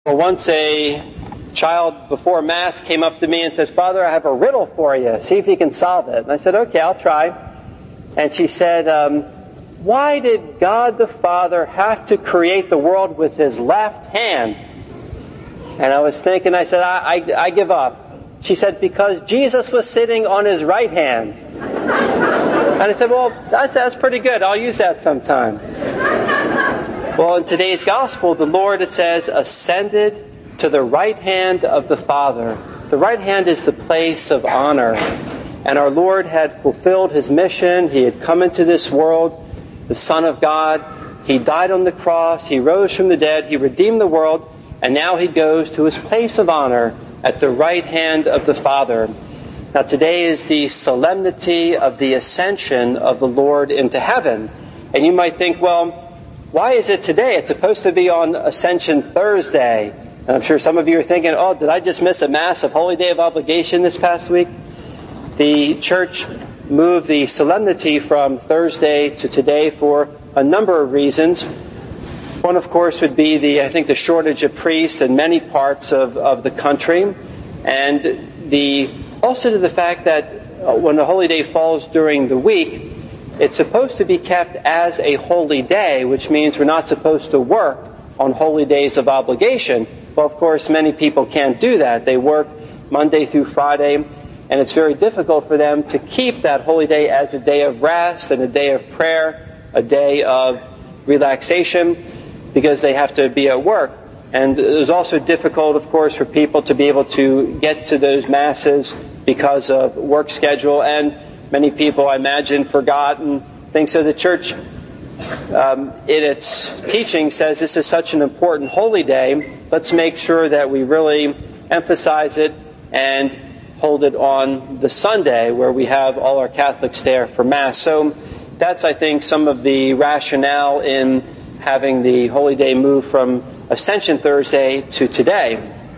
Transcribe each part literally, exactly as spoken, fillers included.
Well, once a child before Mass came up to me and said, "Father, I have a riddle for you. See if you can solve it." And I said, "Okay, I'll try." And she said, um, "Why did God the Father have to create the world with His left hand?" And I was thinking, I said, I, I, I give up. She said, "Because Jesus was sitting on His right hand." And I said, "Well, that's, that's pretty good. I'll use that sometime." Well, in today's Gospel, the Lord, it says, ascended to the right hand of the Father. The right hand is the place of honor. And our Lord had fulfilled His mission. He had come into this world, the Son of God. He died on the cross. He rose from the dead. He redeemed the world. And now He goes to His place of honor at the right hand of the Father. Now, today is the solemnity of the ascension of the Lord into heaven. And you might think, well, why is it today? It's supposed to be on Ascension Thursday. And I'm sure some of you are thinking, oh, did I just miss a Mass of Holy Day of Obligation this past week? The Church moved the solemnity from Thursday to today for a number of reasons. One, of course, would be the, I think, the shortage of priests in many parts of, of the country. And the also to the fact that when a holy day falls during the week, it's supposed to be kept as a holy day, which means we're not supposed to work on holy days of obligation. Well, of course, many people can't do that. They work Monday through Friday, and it's very difficult for them to keep that holy day as a day of rest and a day of prayer, a day of relaxation, because they have to be at work. And it was also difficult, of course, for people to be able to get to those Masses because of work schedule, and many people, I imagine, forgot and things. So the Church, um, in its teaching, says this is such an important holy day. Let's make sure that we really emphasize it and hold it on the Sunday where we have all our Catholics there for Mass. So that's, I think, some of the rationale in having the holy day move from Ascension Thursday to today.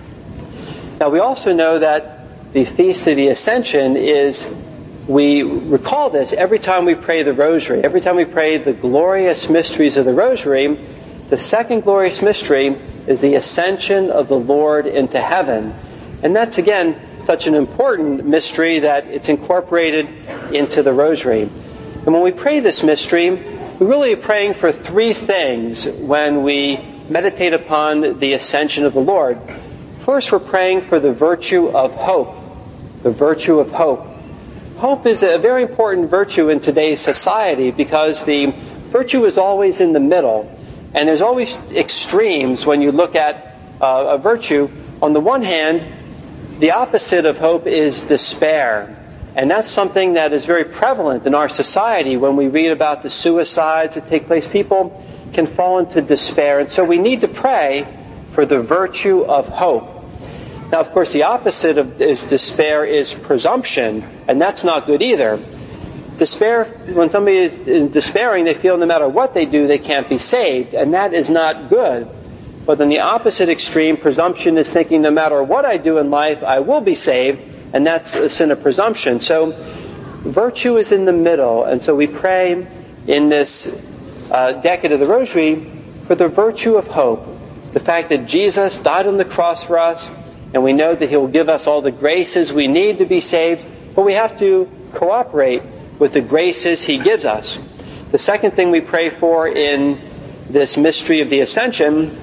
Now, we also know that the Feast of the Ascension is, we recall this every time we pray the Rosary. Every time we pray the glorious mysteries of the Rosary, the second glorious mystery is the ascension of the Lord into heaven. And that's, again, such an important mystery that it's incorporated into the Rosary. And when we pray this mystery, we really are praying for three things when we meditate upon the ascension of the Lord. First, we're praying for the virtue of hope. The virtue of hope. Hope is a very important virtue in today's society because the virtue is always in the middle. And there's always extremes when you look at uh, a virtue. On the one hand, the opposite of hope is despair. And that's something that is very prevalent in our society. When we read about the suicides that take place, people can fall into despair. And so we need to pray for the virtue of hope. Now, of course, the opposite of is despair is presumption, and that's not good either. Despair, when somebody is despairing, they feel no matter what they do, they can't be saved, and that is not good. But then the opposite extreme, presumption, is thinking no matter what I do in life, I will be saved, and that's a sin of presumption. So virtue is in the middle, and so we pray in this uh, decade of the Rosary for the virtue of hope. The fact that Jesus died on the cross for us, and we know that He will give us all the graces we need to be saved, but we have to cooperate with the graces He gives us. The second thing we pray for in this mystery of the Ascension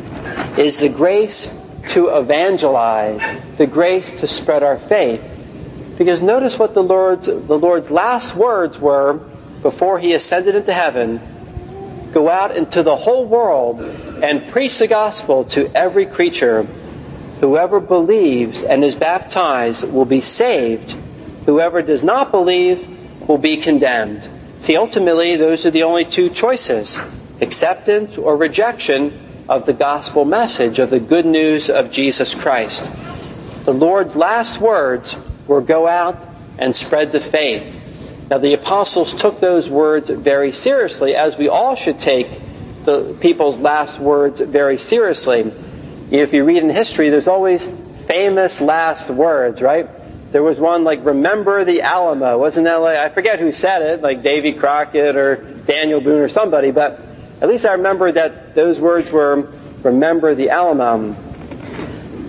is the grace to evangelize, the grace to spread our faith. Because notice what the Lord's, the Lord's last words were before He ascended into heaven. Go out into the whole world and preach the gospel to every creature. Whoever believes and is baptized will be saved. Whoever does not believe will be condemned. See, ultimately, those are the only two choices: acceptance or rejection of the gospel message, of the good news of Jesus Christ. The Lord's last words were, go out and spread the faith. Now, the apostles took those words very seriously, as we all should take the people's last words very seriously. If you read in history, there's always famous last words, right? There was one like, remember the Alamo. Wasn't that like, I forget who said it, like Davy Crockett or Daniel Boone or somebody, but at least I remember that those words were, remember the Alamo.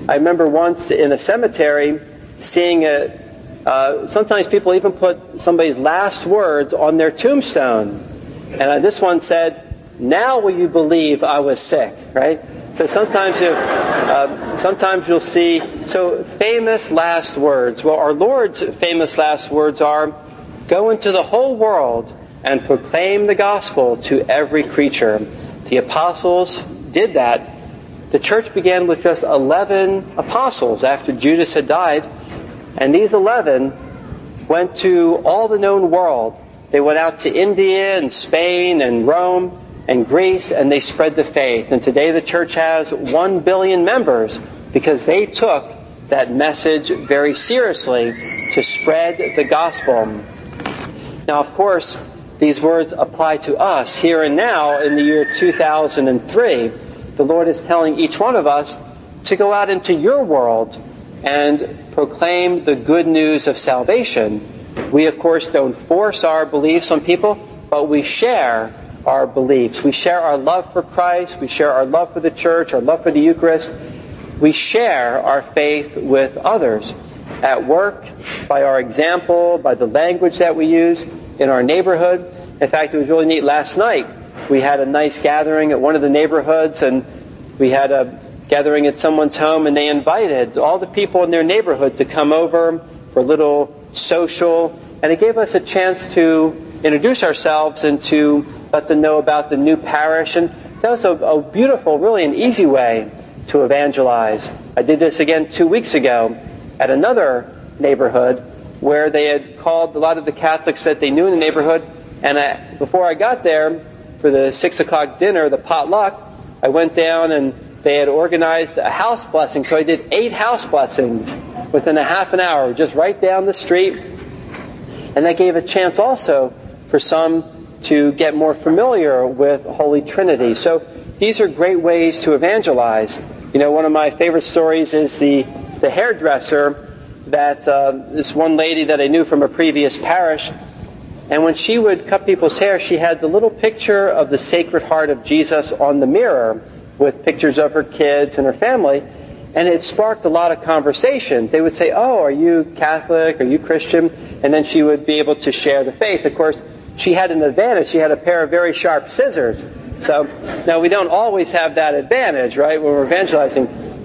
I remember once in a cemetery seeing a, uh, sometimes people even put somebody's last words on their tombstone. And uh, this one said, "Now will you believe I was sick," right? So sometimes you, uh, sometimes you'll see, so famous last words. Well, our Lord's famous last words are, "Go into the whole world and proclaim the gospel to every creature." The apostles did that. The church began with just eleven apostles after Judas had died. And these eleven went to all the known world. They went out to India and Spain and Rome and Greece, and they spread the faith. And today the church has one billion members because they took that message very seriously to spread the gospel. Now, of course, these words apply to us here and now in the year two thousand three. The Lord is telling each one of us to go out into your world and proclaim the good news of salvation. We, of course, don't force our beliefs on people, but we share our beliefs. We share our love for Christ. We share our love for the church, our love for the Eucharist. We share our faith with others at work, by our example, by the language that we use in our neighborhood. In fact, it was really neat. Last night, we had a nice gathering at one of the neighborhoods, and we had a gathering at someone's home, and they invited all the people in their neighborhood to come over for a little social, and it gave us a chance to introduce ourselves and to let them know about the new parish. And that was a, a beautiful, really an easy way to evangelize. I did this again two weeks ago at another neighborhood where they had called a lot of the Catholics that they knew in the neighborhood, and I, before I got there for the six o'clock dinner, the potluck, I went down and they had organized a house blessing, so I did eight house blessings within a half an hour, just right down the street. And that gave a chance also for some to get more familiar with Holy Trinity. So these are great ways to evangelize. You know, one of my favorite stories is the, the hairdresser that uh, this one lady that I knew from a previous parish. And when she would cut people's hair, she had the little picture of the Sacred Heart of Jesus on the mirror with pictures of her kids and her family. And it sparked a lot of conversations. They would say, "Oh, are you Catholic? Are you Christian?" And then she would be able to share the faith. Of course, she had an advantage. She had a pair of very sharp scissors. So now we don't always have that advantage, right, when we're evangelizing.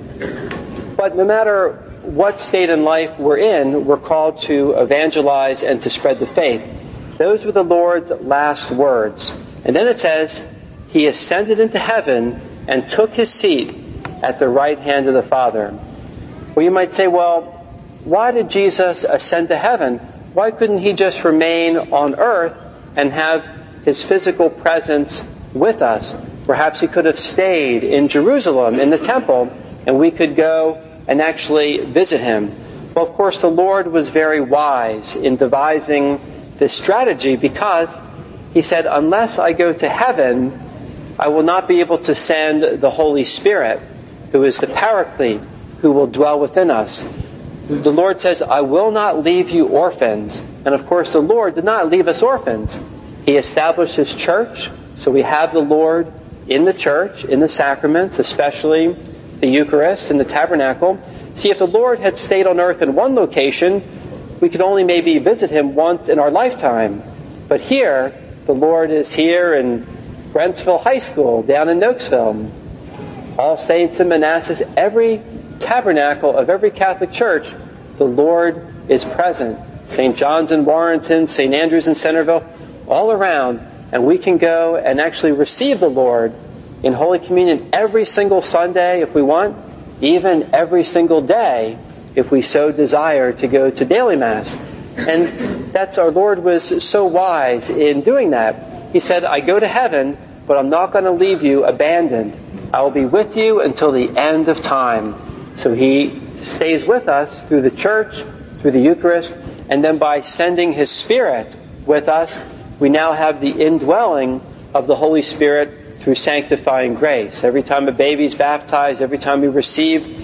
But no matter what state in life we're in, we're called to evangelize and to spread the faith. Those were the Lord's last words. And then it says, He ascended into heaven and took His seat at the right hand of the Father. Well, you might say, well, why did Jesus ascend to heaven? Why couldn't He just remain on earth and have His physical presence with us? Perhaps He could have stayed in Jerusalem, in the temple, and we could go and actually visit Him. Well, of course, the Lord was very wise in devising this strategy, because He said, unless I go to heaven, I will not be able to send the Holy Spirit, who is the Paraclete, who will dwell within us. The Lord says, I will not leave you orphans. And of course, the Lord did not leave us orphans. He established His church, so we have the Lord in the church, in the sacraments, especially the Eucharist and the tabernacle. See, if the Lord had stayed on earth in one location, we could only maybe visit Him once in our lifetime. But here, the Lord is here in Brentsville High School, down in Nokesville. All Saints and Manassas, every tabernacle of every Catholic church, the Lord is present. Saint John's in Warrenton, Saint Andrew's in Centerville, all around. And we can go and actually receive the Lord in Holy Communion every single Sunday if we want, even every single day if we so desire to go to daily Mass. And that's, our Lord was so wise in doing that. He said, I go to heaven, but I'm not going to leave you abandoned. I will be with you until the end of time. So He stays with us through the church, through the Eucharist, and then by sending His Spirit with us, we now have the indwelling of the Holy Spirit through sanctifying grace. Every time a baby is baptized, every time we receive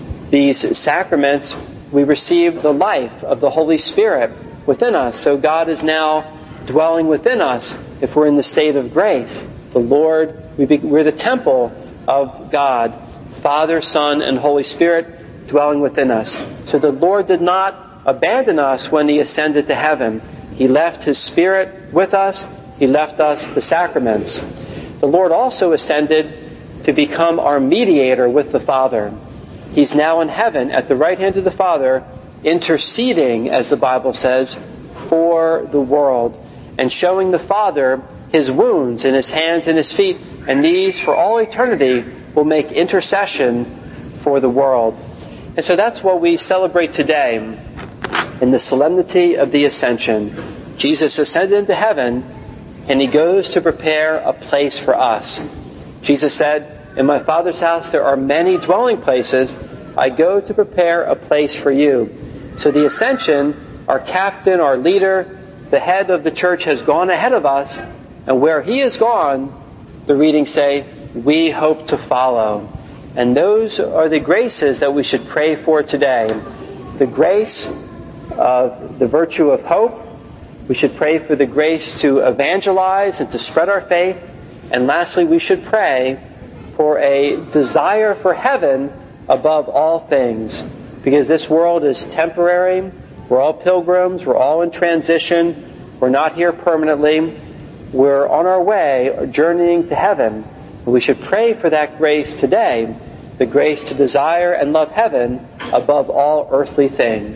these sacraments, we receive the life of the Holy Spirit within us. So God is now dwelling within us if we're in the state of grace. The Lord, we be, we're the temple of God, Father, Son, and Holy Spirit. dwelling within us. So the Lord did not abandon us when he ascended to heaven. He left his Spirit with us. He left us the sacraments. The Lord also ascended to become our mediator with the Father. He's now in heaven at the right hand of the Father, interceding, as the Bible says, for the world, and showing the Father his wounds in his hands and his feet, and these, for all eternity, will make intercession for the world. And so that's what we celebrate today in the solemnity of the Ascension. Jesus ascended into heaven, and he goes to prepare a place for us. Jesus said, "In my Father's house there are many dwelling places. I go to prepare a place for you." So the Ascension, our captain, our leader, the head of the church, has gone ahead of us, and where he has gone, the readings say, we hope to follow. And those are the graces that we should pray for today. The grace of the virtue of hope. We should pray for the grace to evangelize and to spread our faith. And lastly, we should pray for a desire for heaven above all things. Because this world is temporary. We're all pilgrims. We're all in transition. We're not here permanently. We're on our way, journeying to heaven. And we should pray for that grace today, the grace to desire and love heaven above all earthly things.